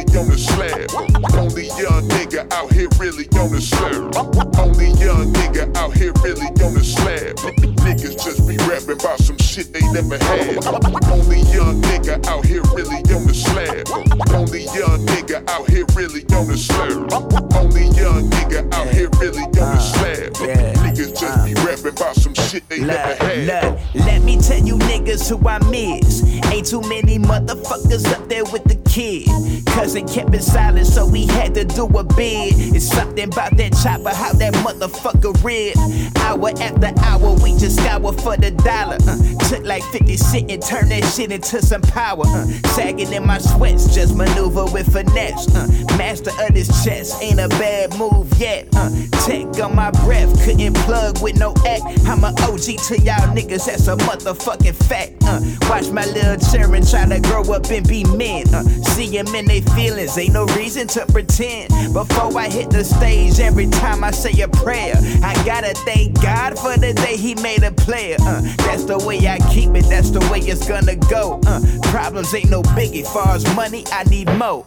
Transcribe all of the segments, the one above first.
really on the slab. Only young nigga out here really on the slab. Only young nigga out here really on the slab. Niggas just be rapping about some shit they never had. Only young nigga out here really on the slab. Only young nigga out here really on the slab. Only young nigga out here really on the slab. Niggas just be rapping about some shit they never had. Let me tell you niggas who I miss. Ain't too many motherfuckers up there with the kid. Cousin kept it silent, so we had to do a bid. It's something about that chopper, how that motherfucker rip. Hour after hour, we just scour for the dollar. Took like 50 Cent and turned that shit into some power. Sagging in my sweats, just maneuver with finesse. Master of this chest, ain't a bad move yet. Tech on my breath, couldn't plug with no act. I'm a OG to y'all niggas, that's a motherfucking fact. Watch my little children try to grow up and be men. See them in they feelings, ain't no reason to pretend. Before I hit the stage, every time I say a prayer, I gotta thank God for the day he made a player. That's the way I keep it, that's the way it's gonna go. Problems ain't no biggie, far as money, I need more.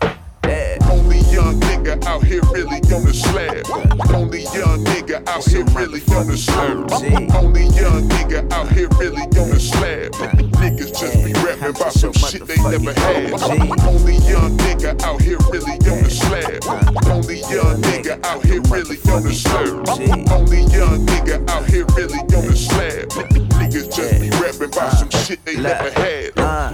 Only young nigga out here really on the slab. Only young nigga out here really on the slab. Only young nigga out here really on the slab. Niggas just be rapping about some shit they never had. Only young nigga out here really on the slab. Only young nigga out here really on the slab. Only young nigga out here really on the slab. Niggas just be rapping about some shit they never had.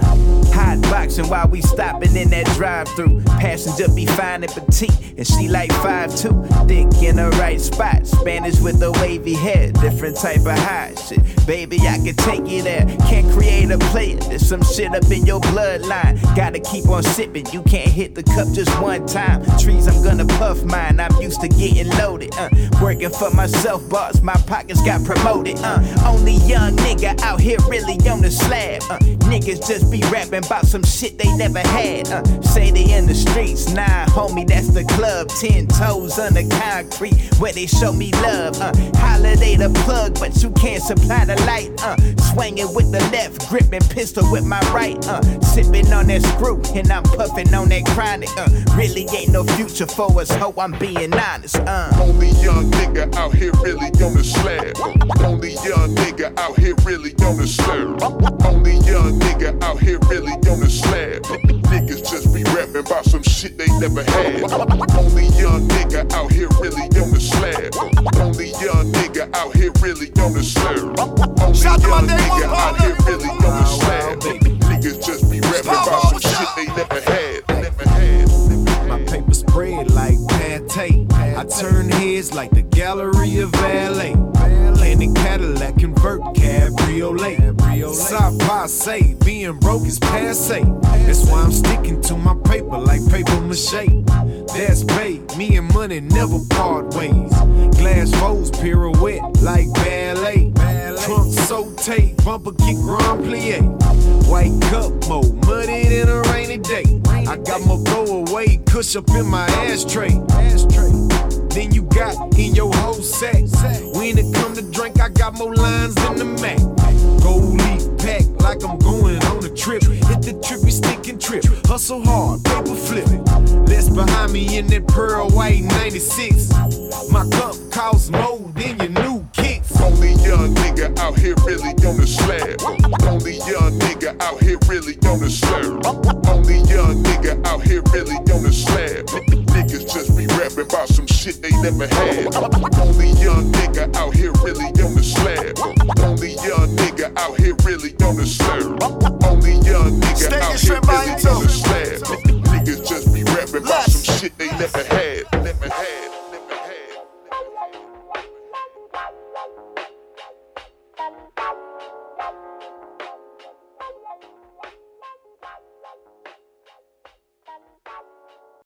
Hot boxing while we stopping in that drive-thru. Passenger be fine and petite, and she like 5'2", thick in the right spot. Spanish with a wavy hair, different type of hot shit. Baby, I can take you there. Can't create a player. There's some shit up in your bloodline. Gotta keep on sipping. You can't hit the cup just one time. Trees, I'm gonna puff mine. I'm used to getting loaded. Working for myself, boss. My pockets got promoted. Only young nigga out here really on the slab. Niggas just be rapping about some shit they never had. Say they in the streets, nah, homie, that's the club. 10 toes on the concrete where they show me love. Holiday the plug, but you can't supply the light. Swinging with the left, gripping pistol with my right. Sipping on that screw, and I'm puffing on that chronic. Really ain't no future for us, ho, I'm being honest. Only young nigga out here really on the slab. Only young nigga out here really on the slab. Only young nigga out here really on the slab. Niggas just be rapping about some shit they never had. Only young nigga out here really on the slab. Only young nigga out here really on the slab. Only young nigga out here really on the slab. Niggas just be rapping about some shit they never had. My paper spread like pate. I turn heads like the gallery of valet. Landing Cadillac, convert cabriolet. Side by say, being broke is passe. That's why I'm sticking to my paper like paper mache. That's babe, me and money never part ways. Glass rolls pirouette like ballet. Trunk saute, bumper kick grand plie. White cup mode, muddy than a rainy day. I got my go away, cush up in my ashtray. Then you got in your whole sack. When it come to drink, I got more lines than the Mac. Gold leaf pack like I'm going on a trip. Hit the trippy stick and trip. Hustle hard, paper flip it. Less behind me in that pearl white 96. My cup costs more than your new kicks. Only young nigga out here really on the slab. Only young nigga out here really on the slab. Only young nigga out here really on the slab. Niggas just be rapping about some shit they never had. Only young nigga out here really on the slab. Only young nigga out here really on the slab. Only young nigga out here really on the slab. Niggas just be rapping about some shit they never had.